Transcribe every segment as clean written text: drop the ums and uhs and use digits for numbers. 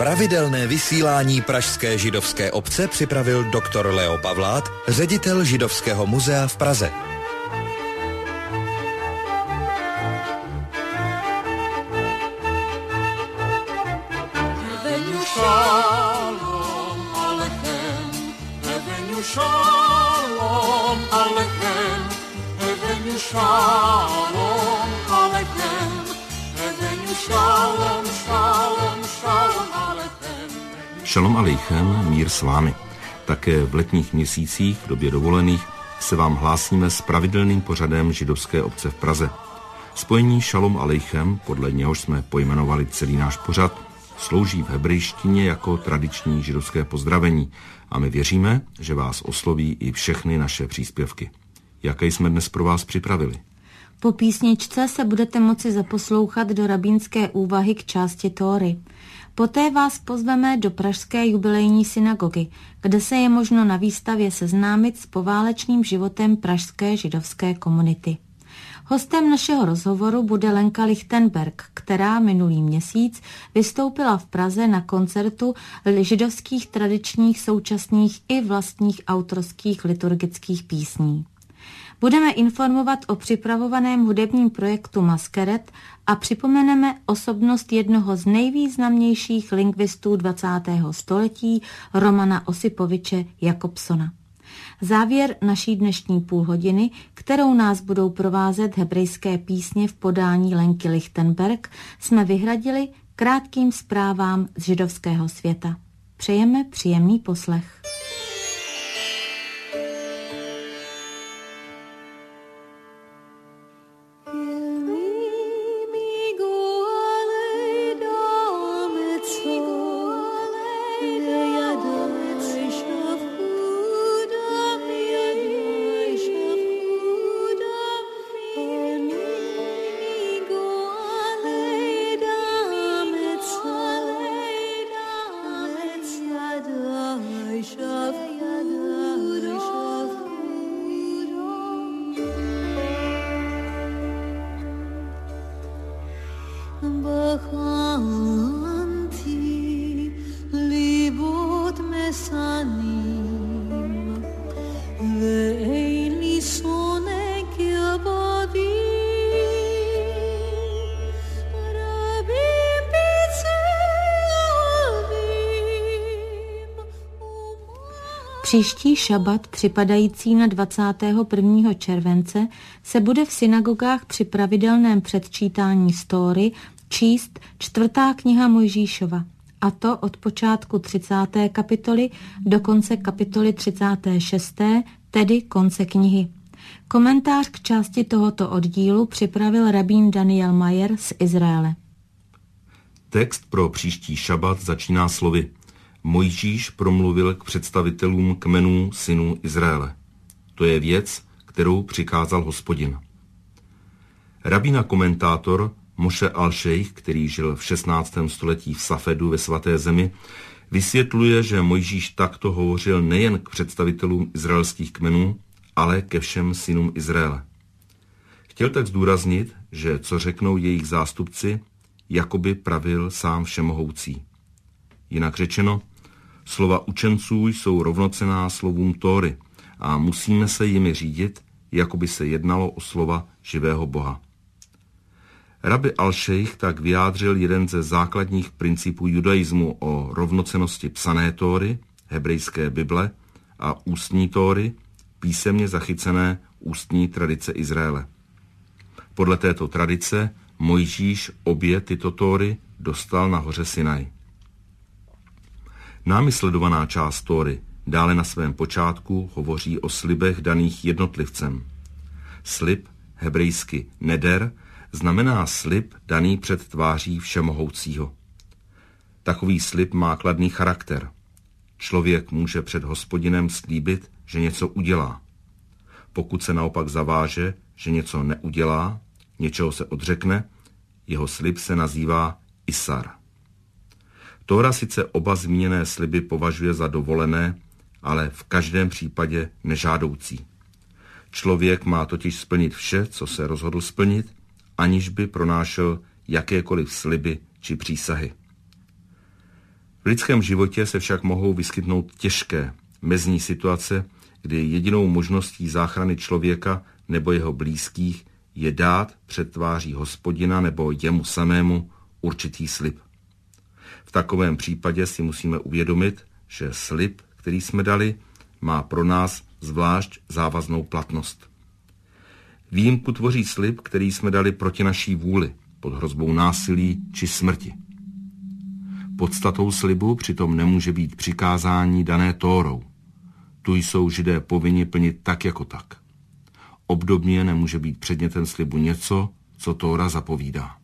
Pravidelné vysílání pražské židovské obce připravil doktor Leo Pavlát, ředitel Židovského muzea v Praze. Šalom alejchem, mír s vámi. Také v letních měsících, v době dovolených, se vám hlásíme s pravidelným pořadem Židovské obce v Praze. Spojení šalom alejchem, podle něhož jsme pojmenovali celý náš pořad, slouží v hebrejštině jako tradiční židovské pozdravení a my věříme, že vás osloví i všechny naše příspěvky. Jaké jsme dnes pro vás připravili? Po písničce se budete moci zaposlouchat do rabínské úvahy k části Tóry. Poté vás pozveme do pražské jubilejní synagogy, kde se je možno na výstavě seznámit s poválečným životem pražské židovské komunity. Hostem našeho rozhovoru bude Lenka Lichtenberg, která minulý měsíc vystoupila v Praze na koncertu židovských tradičních, současných i vlastních autorských liturgických písní. Budeme informovat o připravovaném hudebním projektu Maskeret a připomeneme osobnost jednoho z nejvýznamnějších lingvistů 20. století, Romana Osipoviče Jakobsona. Závěr naší dnešní půlhodiny, kterou nás budou provázet hebrejské písně v podání Lenky Lichtenberg, jsme vyhradili krátkým zprávám z židovského světa. Přejeme příjemný poslech. Příští šabat, připadající na 21. července, se bude v synagogách při pravidelném předčítání z Tóry číst 4. kniha Mojžíšova, a to od počátku 30. kapitoly do konce kapitoly 36., tedy konce knihy. Komentář k části tohoto oddílu připravil rabín Daniel Mayer z Izraele. Text pro příští šabat začíná slovy: Mojžíš promluvil k představitelům kmenů synů Izraele. To je věc, kterou přikázal Hospodin. Rabín a komentátor Moše al-Šejch, který žil v 16. století v Safedu ve Svaté zemi, vysvětluje, že Mojžíš takto hovořil nejen k představitelům izraelských kmenů, ale ke všem synům Izraele. Chtěl tak zdůraznit, že co řeknou jejich zástupci, jakoby pravil sám všemohoucí. Jinak řečeno, slova učenců jsou rovnocenná slovům Tóry a musíme se jimi řídit, jako by se jednalo o slova živého Boha. Rabi al-Šejch tak vyjádřil jeden ze základních principů judaismu o rovnocennosti psané Tóry, hebrejské Bible, a ústní Tóry, písemně zachycené ústní tradice Izraele. Podle této tradice Mojžíš obě tyto Tóry dostal na hoře Sinaj. Námi sledovaná část Tóry dále na svém počátku hovoří o slibech daných jednotlivcem. Slib, hebrejsky neder, znamená slib daný před tváří všemohoucího. Takový slib má kladný charakter. Člověk může před Hospodinem slíbit, že něco udělá. Pokud se naopak zaváže, že něco neudělá, něčeho se odřekne, jeho slib se nazývá Isar. Tóra sice oba zmíněné sliby považuje za dovolené, ale v každém případě nežádoucí. Člověk má totiž splnit vše, co se rozhodl splnit, aniž by pronášel jakékoliv sliby či přísahy. V lidském životě se však mohou vyskytnout těžké mezní situace, kdy jedinou možností záchrany člověka nebo jeho blízkých je dát před tváří Hospodina nebo jemu samému určitý slib. V takovém případě si musíme uvědomit, že slib, který jsme dali, má pro nás zvlášť závaznou platnost. Výjimku tvoří slib, který jsme dali proti naší vůli, pod hrozbou násilí či smrti. Podstatou slibu přitom nemůže být přikázání dané Tórou. Tu jsou Židé povinni plnit tak jako tak. Obdobně nemůže být předmětem slibu něco, co Tóra zapovídá.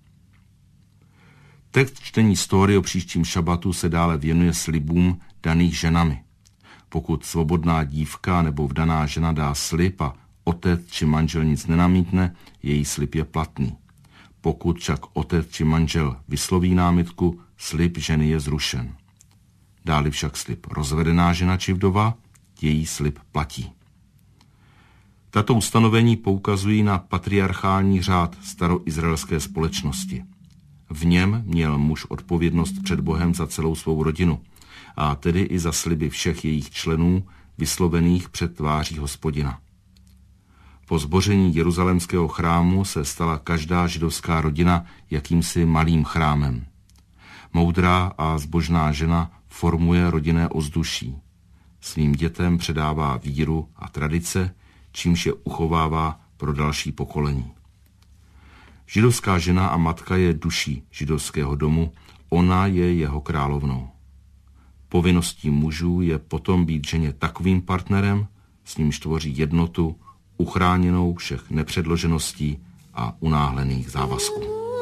Text čtení z Tóry o příštím šabatu se dále věnuje slibům daných ženami. Pokud svobodná dívka nebo vdaná žena dá slib a otec či manžel nic nenamítne, její slib je platný. Pokud však otec či manžel vysloví námitku, slib ženy je zrušen. Dáli však slib rozvedená žena či vdova, její slib platí. Tato ustanovení poukazují na patriarchální řád staroizraelské společnosti. V něm měl muž odpovědnost před Bohem za celou svou rodinu, a tedy i za sliby všech jejich členů, vyslovených před tváří Hospodina. Po zboření jeruzalémského chrámu se stala každá židovská rodina jakýmsi malým chrámem. Moudrá a zbožná žena formuje rodinné ovzduší. Svým dětem předává víru a tradice, čímž je uchovává pro další pokolení. Židovská žena a matka je duší židovského domu, ona je jeho královnou. Povinností mužů je potom být ženě takovým partnerem, s nímž tvoří jednotu, uchráněnou všech nepředložeností a unáhlených závazků.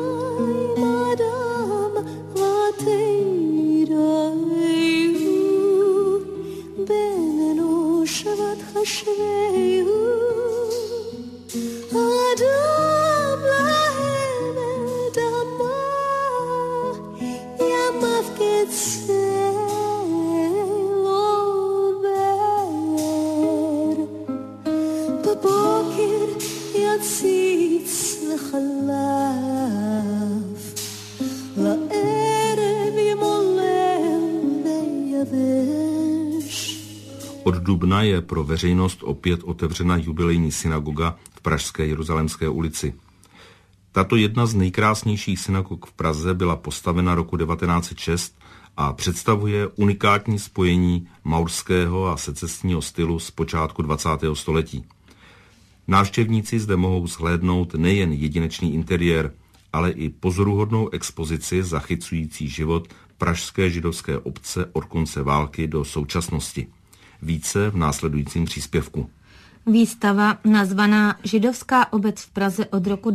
Od dubna je pro veřejnost opět otevřena jubilejní synagoga v pražské Jeruzalémské ulici. Tato jedna z nejkrásnějších synagog v Praze byla postavena roku 1906 a představuje unikátní spojení maurského a secesního stylu z počátku 20. století. Návštěvníci zde mohou shlédnout nejen jedinečný interiér, ale i pozoruhodnou expozici zachycující život pražské židovské obce od konce války do současnosti. Více v následujícím příspěvku. Výstava, nazvaná Židovská obec v Praze od roku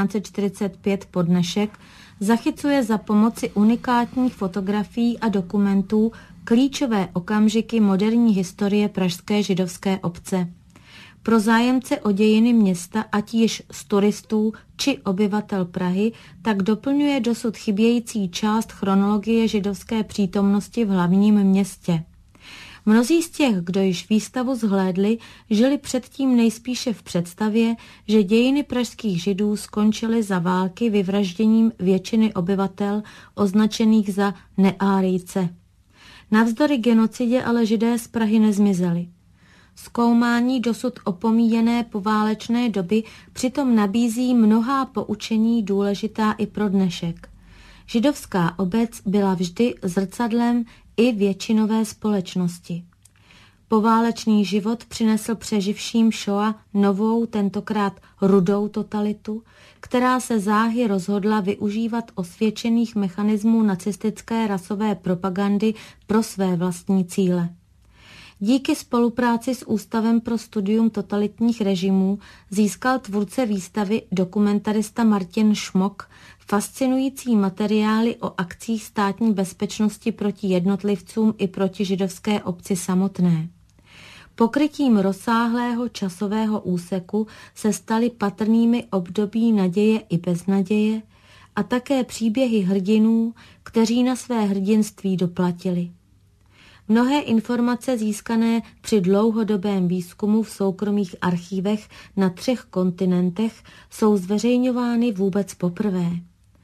1945 po dnešek, zachycuje za pomoci unikátních fotografií a dokumentů klíčové okamžiky moderní historie pražské židovské obce. Pro zájemce o dějiny města, ať již z turistů či obyvatel Prahy, tak doplňuje dosud chybějící část chronologie židovské přítomnosti v hlavním městě. Mnozí z těch, kdo již výstavu zhlédli, žili předtím nejspíše v představě, že dějiny pražských židů skončily za války vyvražděním většiny obyvatel označených za neárijce. Navzdory genocidě ale židé z Prahy nezmizeli. Zkoumání dosud opomíjené poválečné doby přitom nabízí mnohá poučení důležitá i pro dnešek. Židovská obec byla vždy zrcadlem i většinové společnosti. Poválečný život přinesl přeživším Šoa novou, tentokrát rudou totalitu, která se záhy rozhodla využívat osvědčených mechanismů nacistické rasové propagandy pro své vlastní cíle. Díky spolupráci s Ústavem pro studium totalitních režimů získal tvůrce výstavy, dokumentarista Martin Šmok, fascinující materiály o akcích státní bezpečnosti proti jednotlivcům i proti židovské obci samotné. Pokrytím rozsáhlého časového úseku se staly patrnými období naděje i beznaděje a také příběhy hrdinů, kteří na své hrdinství doplatili. Mnohé informace získané při dlouhodobém výzkumu v soukromých archívech na 3 kontinentech jsou zveřejňovány vůbec poprvé.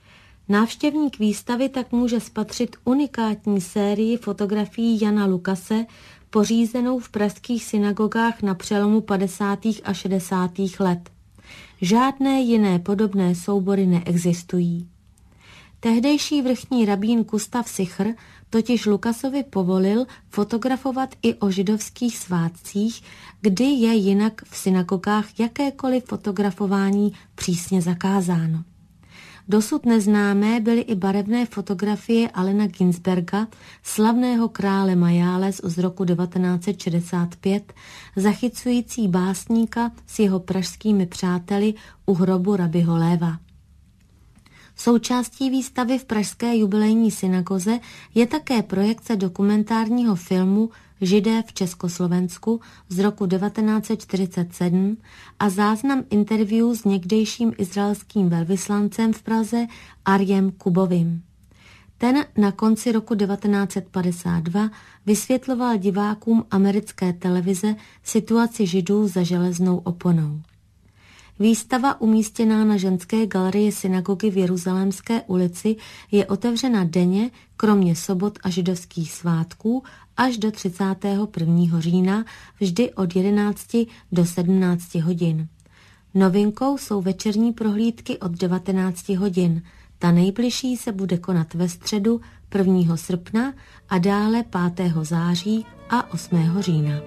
Návštěvník výstavy tak může spatřit unikátní sérii fotografií Jana Lukase, pořízenou v pražských synagogách na přelomu 50. a 60. let. Žádné jiné podobné soubory neexistují. Tehdejší vrchní rabín Gustav Sichr totiž Lukasovi povolil fotografovat i o židovských svátcích, kdy je jinak v synagogách jakékoliv fotografování přísně zakázáno. Dosud neznámé byly i barevné fotografie Allena Ginsberga, slavného krále Majáles z roku 1965, zachycující básníka s jeho pražskými přáteli u hrobu rabiho Léva. Součástí výstavy v pražské jubilejní synagoze je také projekce dokumentárního filmu Židé v Československu z roku 1947 a záznam interview s někdejším izraelským velvyslancem v Praze Arjem Kubovým. Ten na konci roku 1952 vysvětloval divákům americké televize situaci Židů za železnou oponou. Výstava umístěná na ženské galerii synagogy v Jeruzalémské ulici je otevřena denně, kromě sobot a židovských svátků, až do 31. října, vždy od 11 do 17 hodin. Novinkou jsou večerní prohlídky od 19 hodin. Ta nejbližší se bude konat ve středu 1. srpna a dále 5. září a 8. října.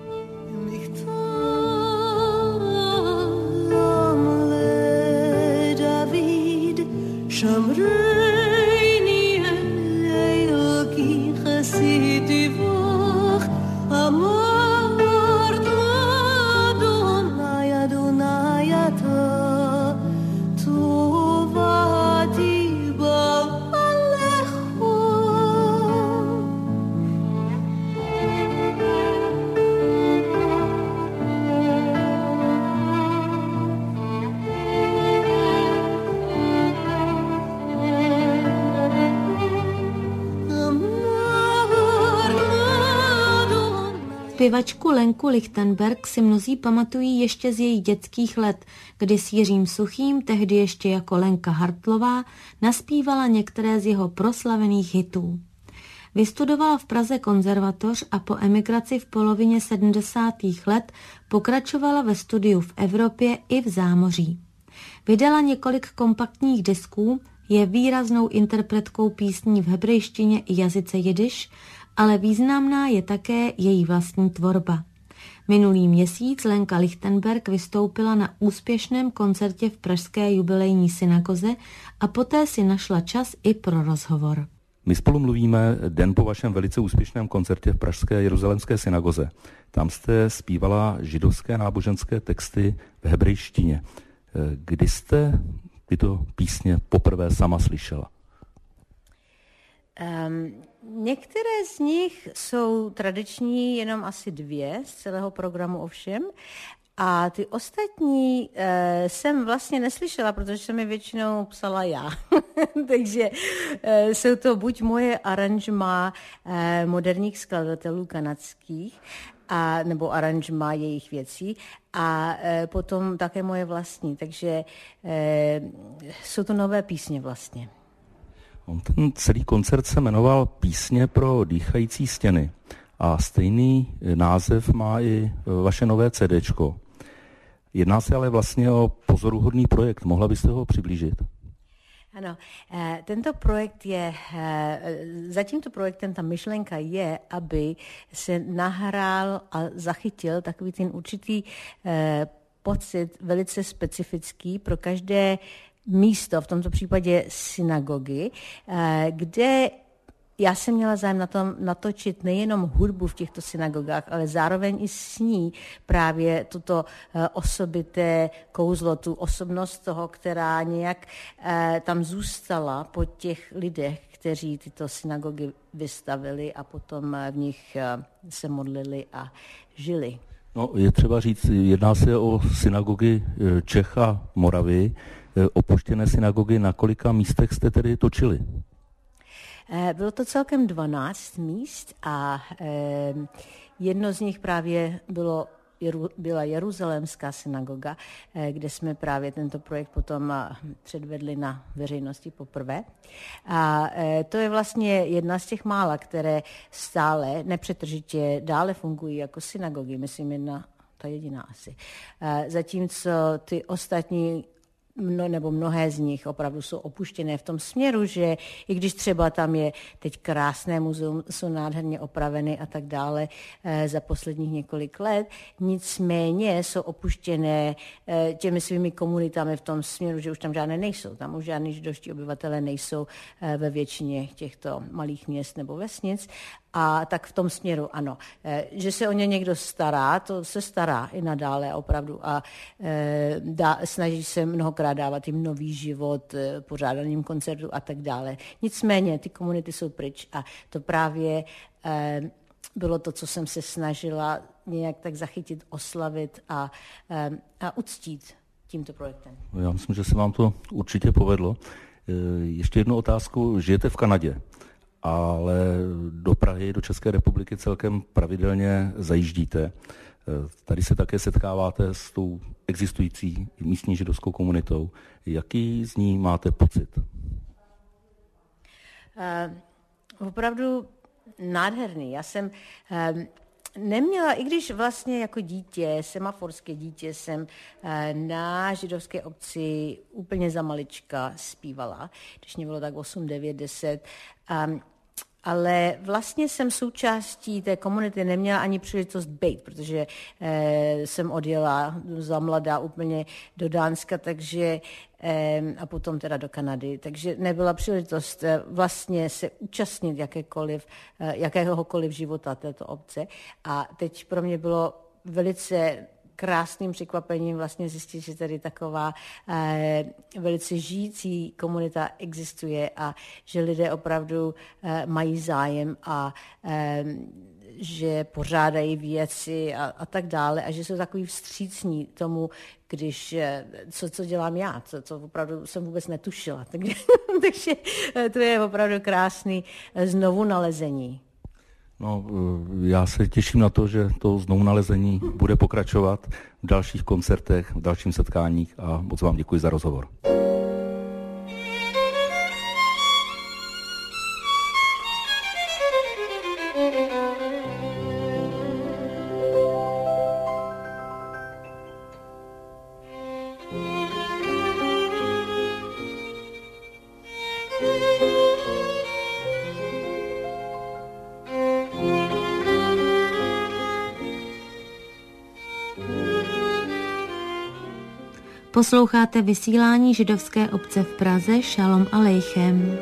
שמרני אלוקי חסידי בך אמרת אדוני אדוני אתה טובתי בעלך Zpěvačku Lenku Lichtenberg si mnozí pamatují ještě z jejich dětských let, kdy s Jiřím Suchým, tehdy ještě jako Lenka Hartlová, naspívala některé z jeho proslavených hitů. Vystudovala v Praze konzervatoř a po emigraci v polovině 70. let pokračovala ve studiu v Evropě i v zámoří. Vydala několik kompaktních disků, je výraznou interpretkou písní v hebrejštině i jazyce jidiš, ale významná je také její vlastní tvorba. Minulý měsíc Lenka Lichtenberg vystoupila na úspěšném koncertě v pražské jubilejní synagoze a poté si našla čas i pro rozhovor. My spolu mluvíme den po vašem velice úspěšném koncertě v pražské jeruzalémské synagoze. Tam jste zpívala židovské náboženské texty v hebrejštině. Kdy jste tyto písně poprvé sama slyšela? Některé z nich jsou tradiční, jenom asi 2 z celého programu ovšem. A ty ostatní jsem vlastně neslyšela, protože jsem je většinou psala já. Takže jsou to buď moje aranžma moderních skladatelů kanadských, nebo aranžma jejich věcí, a potom také moje vlastní. Takže jsou to nové písně vlastně. Ten celý koncert se jmenoval Písně pro dýchající stěny a stejný název má i vaše nové CDčko. Jedná se ale vlastně o pozoruhodný projekt. Mohla byste ho přiblížit? Ano, tento projekt je, za tímto projektem ta myšlenka je, aby se nahrál a zachytil takový ten určitý pocit velice specifický pro každé místo, v tomto případě synagogy, kde já jsem měla zájem na tom natočit nejenom hudbu v těchto synagogách, ale zároveň i s ní právě toto osobité kouzlo, tu osobnost toho, která nějak tam zůstala po těch lidech, kteří tyto synagogy vystavili a potom v nich se modlili a žili. No, je třeba říct, jedná se o synagogy Čech a Moravy, opuštěné synagogy. Na kolika místech jste tedy točili? Bylo to celkem 12 míst a jedno z nich právě bylo byla Jeruzalémská synagoga, kde jsme právě tento projekt potom předvedli na veřejnosti poprvé. A to je vlastně jedna z těch mála, které stále nepřetržitě dále fungují jako synagogy, myslím ta jediná asi. Zatímco ty ostatní nebo mnohé z nich opravdu jsou opuštěné v tom směru, že i když třeba tam je teď krásné muzeum, jsou nádherně opraveny a tak dále za posledních několik let, nicméně jsou opuštěné těmi svými komunitami v tom směru, že už tam žádné nejsou. Tam už žádní židovští obyvatelé nejsou ve většině těchto malých měst nebo vesnic. A tak v tom směru ano. Že se o ně někdo stará, to se stará i nadále opravdu a snaží se mnohokrát dávat jim nový život, pořádaním koncertů a tak dále. Nicméně ty komunity jsou pryč a to právě bylo to, co jsem se snažila nějak tak zachytit, oslavit a uctít tímto projektem. Já myslím, že se vám to určitě povedlo. Ještě jednu otázku. Žijete v Kanadě, ale do Prahy, do České republiky celkem pravidelně zajíždíte. Tady se také setkáváte s tou existující místní židovskou komunitou. Jaký z ní máte pocit? Opravdu nádherný. Já jsem neměla, i když vlastně jako dítě, semaforské dítě, jsem na židovské obci úplně za malička zpívala, když mě bylo tak 8, 9, 10. Ale vlastně jsem součástí té komunity neměla ani příležitost být, protože jsem odjela za mladá úplně do Dánska, takže a potom teda do Kanady, takže nebyla příležitost vlastně se účastnit jakéhokoliv života této obce. A teď pro mě bylo velice krásným překvapením vlastně zjistit, že tady taková velice žijící komunita existuje a že lidé opravdu mají zájem a že pořádají věci a tak dále a že jsou takový vstřícní tomu, když co dělám já, co opravdu jsem vůbec netušila. Takže to je opravdu krásný znovu nalezení. No, já se těším na to, že to znovu nalezení bude pokračovat v dalších koncertech, v dalších setkáních a moc vám děkuji za rozhovor. Posloucháte vysílání židovské obce v Praze Šalom Aleichem.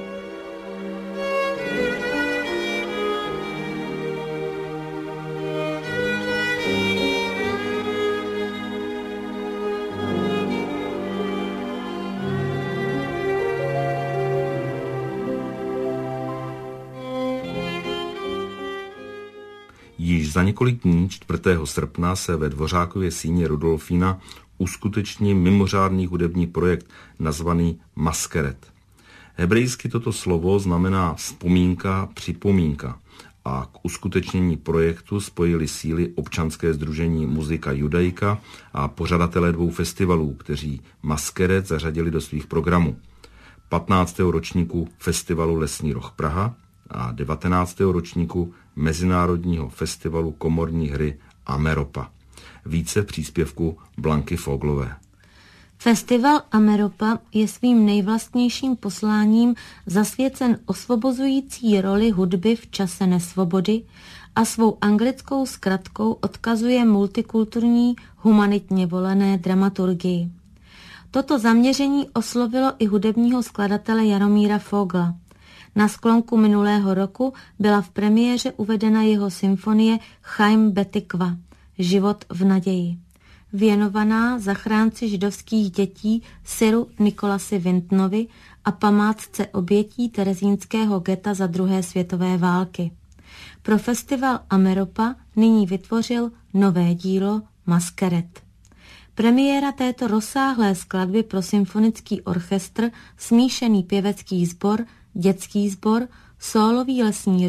Již za několik dní 4. srpna se ve Dvořákově síni Rudolfína uskuteční mimořádný hudební projekt nazvaný Maskeret. Hebrejsky toto slovo znamená vzpomínka, připomínka a k uskutečnění projektu spojili síly občanské sdružení Muzika Judaika a pořadatelé 2 festivalů, kteří Maskeret zařadili do svých programů. 15. ročníku festivalu Lesní roh Praha a 19. ročníku Mezinárodního festivalu komorní hry Ameropa. Více příspěvku Blanky Foglové. Festival Ameropa je svým nejvlastnějším posláním zasvěcen osvobozující roli hudby v čase nesvobody a svou anglickou zkratkou odkazuje multikulturní, humanitně volené dramaturgii. Toto zaměření oslovilo i hudebního skladatele Jaromíra Fogla. Na sklonku minulého roku byla v premiéře uvedena jeho symfonie Chaim Betikva, Život v naději, věnovaná zachránci židovských dětí Siru Nikolasi Vintnovi a památce obětí terezínského geta za 2. světové války. Pro festival Ameropa nyní vytvořil nové dílo Maskeret. Premiéra této rozsáhlé skladby pro symfonický orchestr, smíšený pěvecký sbor, dětský sbor, sólový lesní roh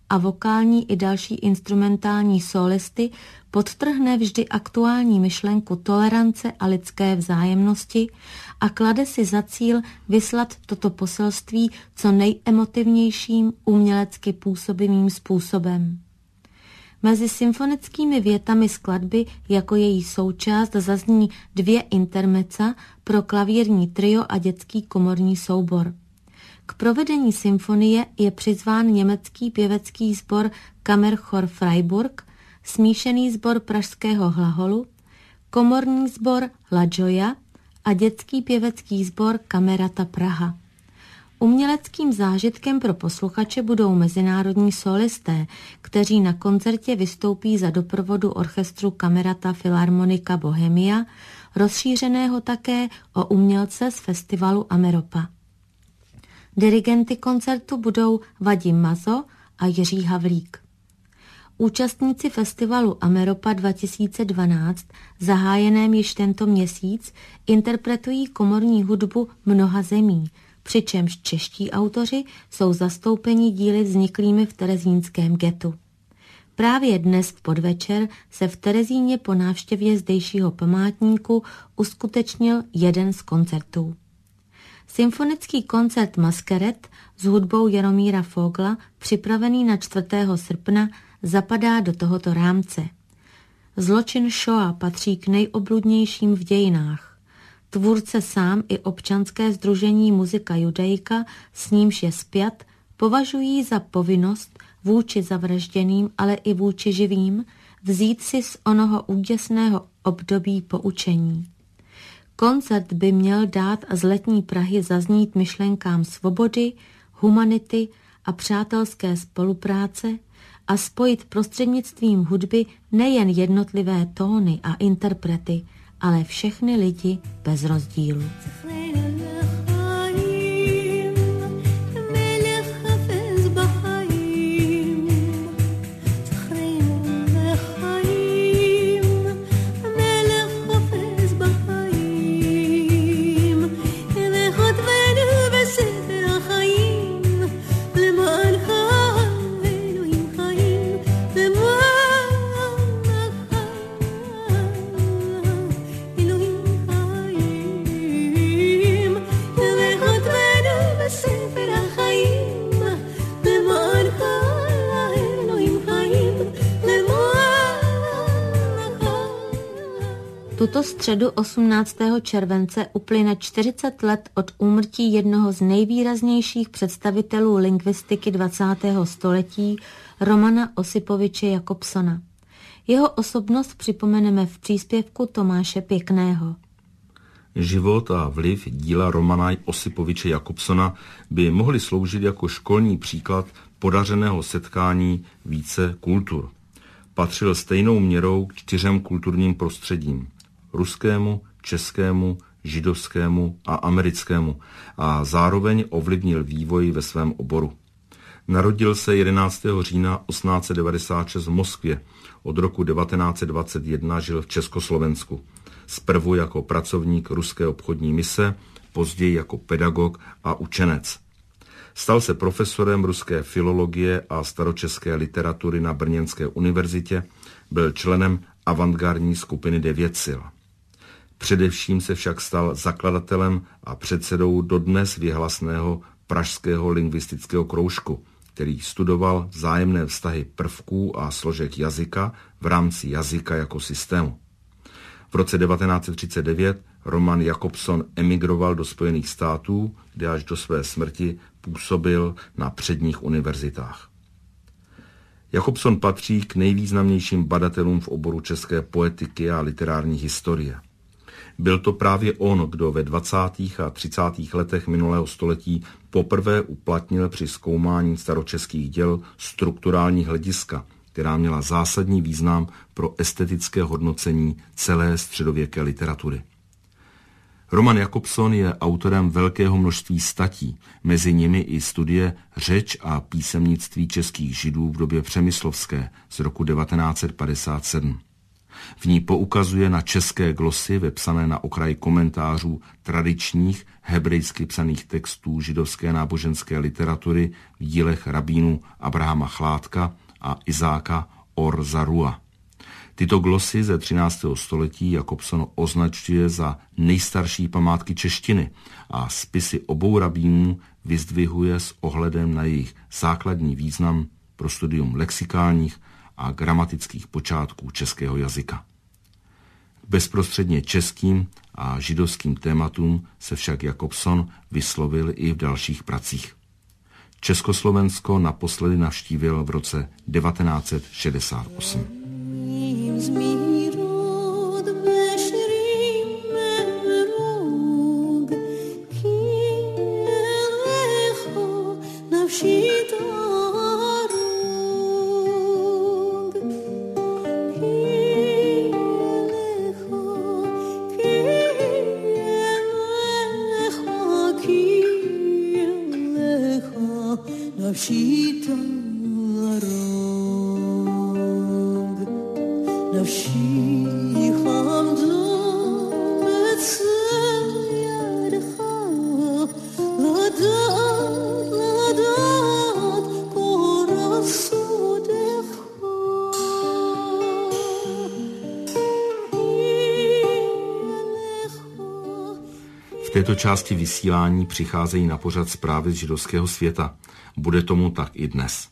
a vokální i další instrumentální sólisty podtrhne vždy aktuální myšlenku tolerance a lidské vzájemnosti a klade si za cíl vyslat toto poselství co nejemotivnějším umělecky působivým způsobem. Mezi symfonickými větami skladby jako její součást zazní 2 intermezza pro klavírní trio a dětský komorní soubor. K provedení symfonie je přizván německý pěvecký sbor Kammerchor Freiburg, smíšený sbor Pražského Hlaholu, komorní sbor La Gioia a dětský pěvecký sbor Kamerata Praha. Uměleckým zážitkem pro posluchače budou mezinárodní solisté, kteří na koncertě vystoupí za doprovodu orchestru Kamerata Philharmonica Bohemia, rozšířeného také o umělce z festivalu Ameropa. Dirigenty koncertu budou Vadim Mazo a Jiří Havlík. Účastníci festivalu Ameropa 2012, zahájeném již tento měsíc, interpretují komorní hudbu mnoha zemí, přičemž čeští autoři jsou zastoupeni díly vzniklými v terezínském ghettu. Právě dnes v podvečer se v Terezíně po návštěvě zdejšího památníku uskutečnil jeden z koncertů. Symfonický koncert Maskeret s hudbou Jaromíra Fogla, připravený na 4. srpna, zapadá do tohoto rámce. Zločin Shoa patří k nejobludnějším v dějinách. Tvůrce sám i občanské sdružení Muzika Judejka, s nímž je spjat, považují za povinnost vůči zavražděným, ale i vůči živým vzít si z onoho úděsného období poučení. Koncert by měl dát z letní Prahy zaznít myšlenkám svobody, humanity a přátelské spolupráce a spojit prostřednictvím hudby nejen jednotlivé tóny a interprety, ale všechny lidi bez rozdílu. Tuto středu 18. července uplyne 40 let od úmrtí jednoho z nejvýraznějších představitelů lingvistiky 20. století, Romana Osipoviče Jakobsona. Jeho osobnost připomeneme v příspěvku Tomáše Pěkného. Život a vliv díla Romana Osipoviče Jakobsona by mohly sloužit jako školní příklad podařeného setkání více kultur. Patřil stejnou měrou k 4 kulturním prostředím: ruskému, českému, židovskému a americkému a zároveň ovlivnil vývoj ve svém oboru. Narodil se 11. října 1896 v Moskvě. Od roku 1921 žil v Československu. Zprvu jako pracovník ruské obchodní mise, později jako pedagog a učenec. Stal se profesorem ruské filologie a staročeské literatury na Brněnské univerzitě, byl členem avantgardní skupiny 9 sil. Především se však stal zakladatelem a předsedou dodnes věhlasného Pražského lingvistického kroužku, který studoval vzájemné vztahy prvků a složek jazyka v rámci jazyka jako systému. V roce 1939 Roman Jakobson emigroval do Spojených států, kde až do své smrti působil na předních univerzitách. Jakobson patří k nejvýznamnějším badatelům v oboru české poetiky a literární historie. Byl to právě on, kdo ve 20. a 30. letech minulého století poprvé uplatnil při zkoumání staročeských děl strukturální hlediska, která měla zásadní význam pro estetické hodnocení celé středověké literatury. Roman Jakobson je autorem velkého množství statí, mezi nimi i studie Řeč a písemnictví českých židů v době přemyslovské z roku 1957. V ní poukazuje na české glosy vepsané na okraji komentářů tradičních hebrejsky psaných textů židovské náboženské literatury v dílech rabínů Abrahama Chládka a Izáka Or Zarua. Tyto glosy ze 13. století Jakobson označuje za nejstarší památky češtiny a spisy obou rabínů vyzdvihuje s ohledem na jejich základní význam pro studium lexikálních a gramatických počátků českého jazyka. K bezprostředně českým a židovským tématům se však Jakobson vyslovil i v dalších pracích. Československo naposledy navštívil v roce 1968. V této části vysílání přicházejí na pořad zprávy z židovského světa. Bude tomu tak i dnes.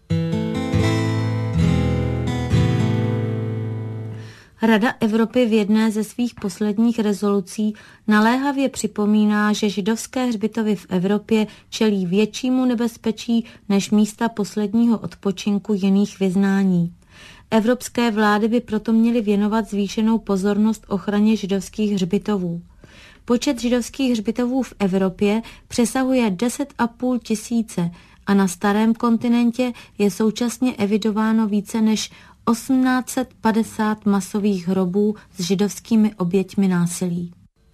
Rada Evropy v jedné ze svých posledních rezolucí naléhavě připomíná, že židovské hřbitovy v Evropě čelí většímu nebezpečí než místa posledního odpočinku jiných vyznání. Evropské vlády by proto měly věnovat zvýšenou pozornost ochraně židovských hřbitovů. Počet židovských hřbitovů v Evropě přesahuje 10,5 tisíce a na starém kontinentě je současně evidováno více než 1850 masových hrobů s židovskými oběťmi násilí.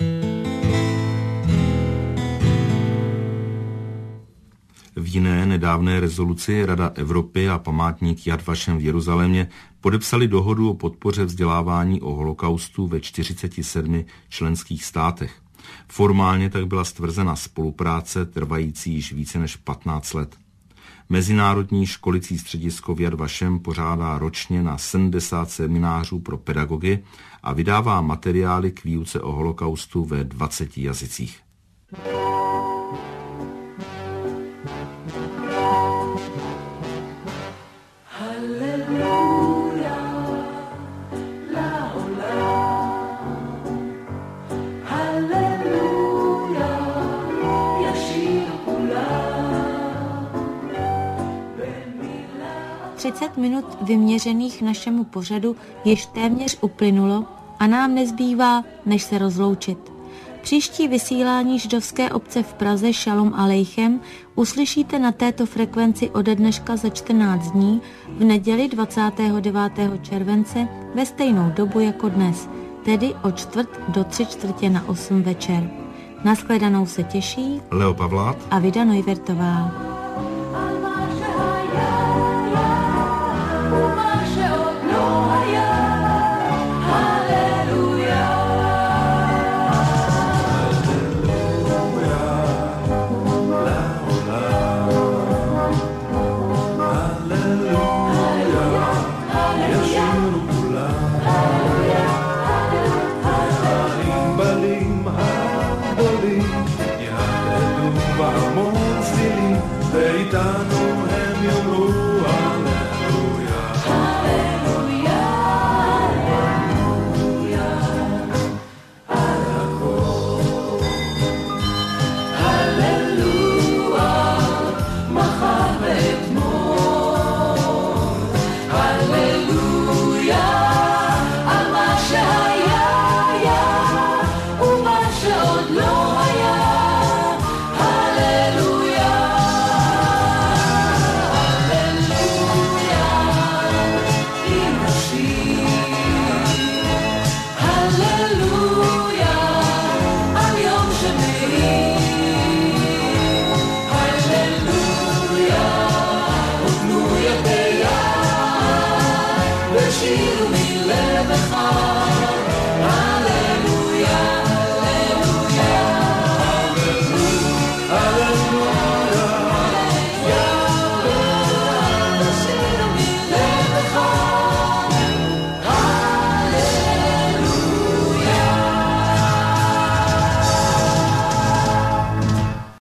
V jiné nedávné rezoluci Rada Evropy a památník Yad Vashem v Jeruzalémě podepsali dohodu o podpoře vzdělávání o holokaustu ve 47 členských státech. Formálně tak byla stvrzena spolupráce trvající již více než 15 let. Mezinárodní školicí středisko v Yad Vashem pořádá ročně na 70 seminářů pro pedagogy a vydává materiály k výuce o holokaustu ve 20 jazycích. Minut vyměřených našemu pořadu již téměř uplynulo a nám nezbývá, než se rozloučit. Příští vysílání židovské obce v Praze Šalom Alejchem uslyšíte na této frekvenci ode dneška za 14 dní v neděli 29. července ve stejnou dobu jako dnes, tedy od 7:45 večer. Nashledanou se těší Leo Pavlát a Vida Neuwirtová.